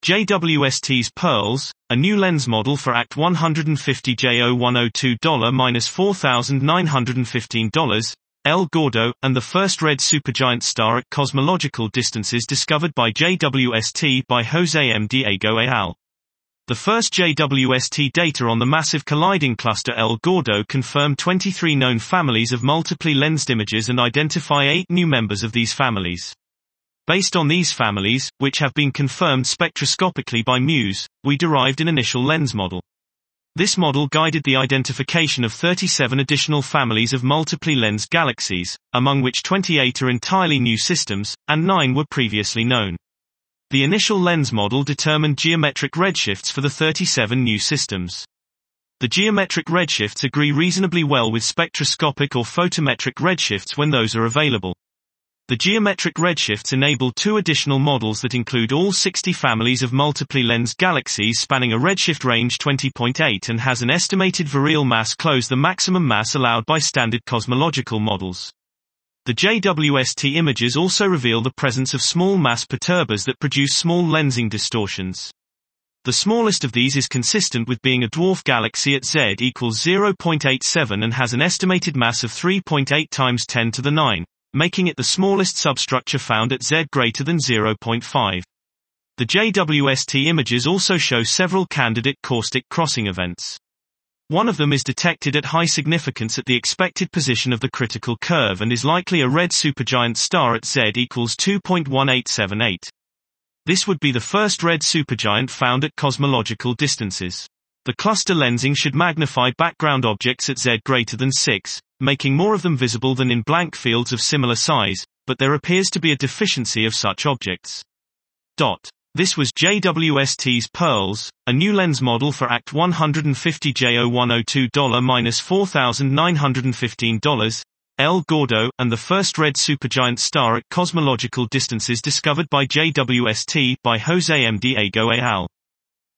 JWST's Pearls, a new lens model for ACT 150J0102 $4915. El Gordo, and the first red supergiant star at cosmological distances discovered by JWST by José M. Diego et al. The first JWST data on the massive colliding cluster El Gordo confirm 23 known families of multiply lensed images and identify 8 new members of these families. Based on these families, which have been confirmed spectroscopically by MUSE, we derived an initial lens model. This model guided the identification of 37 additional families of multiply lensed galaxies, among which 28 are entirely new systems, and 9 were previously known. The initial lens model determined geometric redshifts for the 37 new systems. The geometric redshifts agree reasonably well with spectroscopic or photometric redshifts when those are available. The geometric redshifts enable 2 additional models that include all 60 families of multiply lensed galaxies spanning a redshift range 20.8 and has an estimated virial mass close the maximum mass allowed by standard cosmological models. The JWST images also reveal the presence of small mass perturbers that produce small lensing distortions. The smallest of these is consistent with being a dwarf galaxy at Z equals 0.87 and has an estimated mass of 3.8 times 10 to the 9. Making it the smallest substructure found at Z greater than 0.5. The JWST images also show several candidate caustic crossing events. One of them is detected at high significance at the expected position of the critical curve and is likely a red supergiant star at Z equals 2.1878. This would be the first red supergiant found at cosmological distances. The cluster lensing should magnify background objects at Z greater than 6, making more of them visible than in blank fields of similar size, but there appears to be a deficiency of such objects. This was JWST's Pearls, a new lens model for ACT 150J0102 $4915. El Gordo, and the first red supergiant star at cosmological distances discovered by JWST by José M. Diego et al.